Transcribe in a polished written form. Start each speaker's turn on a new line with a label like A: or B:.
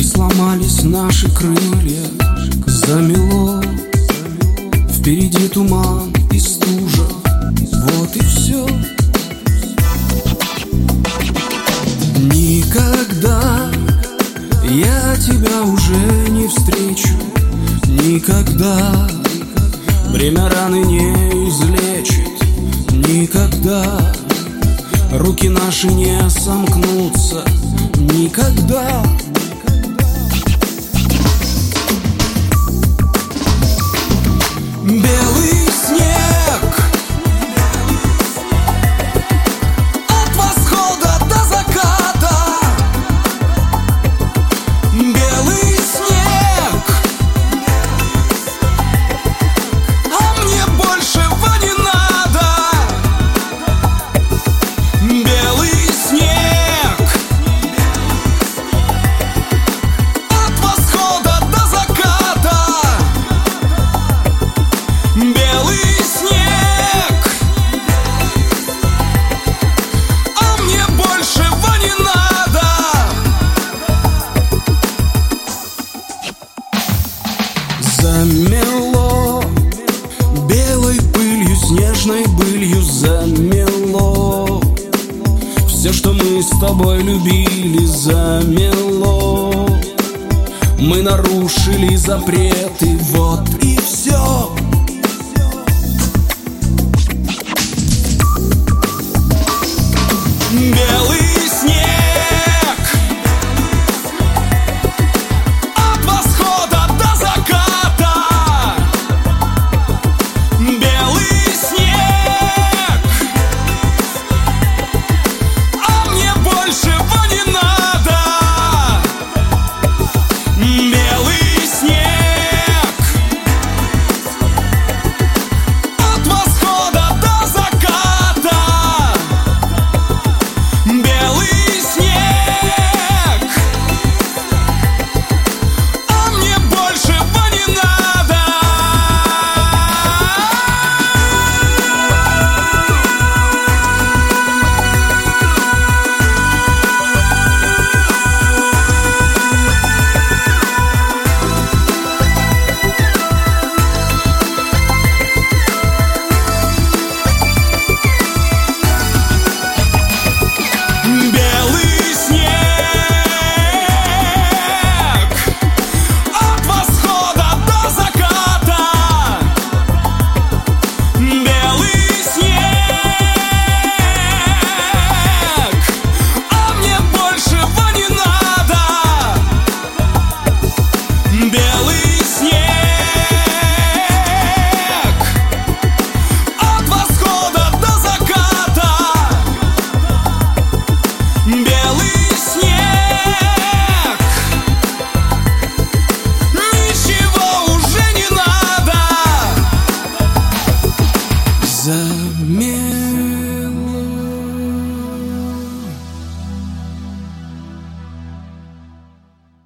A: И сломались наши крылья, замело. Впереди туман и стужа, вот и все. Никогда я тебя уже не встречу, никогда время раны не излечит, никогда руки наши не сомкнутся, никогда. Белый снег от восхода до заката, белый снег, а мне большего не надо. Белый снег от восхода до заката, белый снег, а мне большего не надо. Замело белой пылью, снежной былью, замело все, что мы с тобой любили, замело. Мы нарушили запреты, вот и все.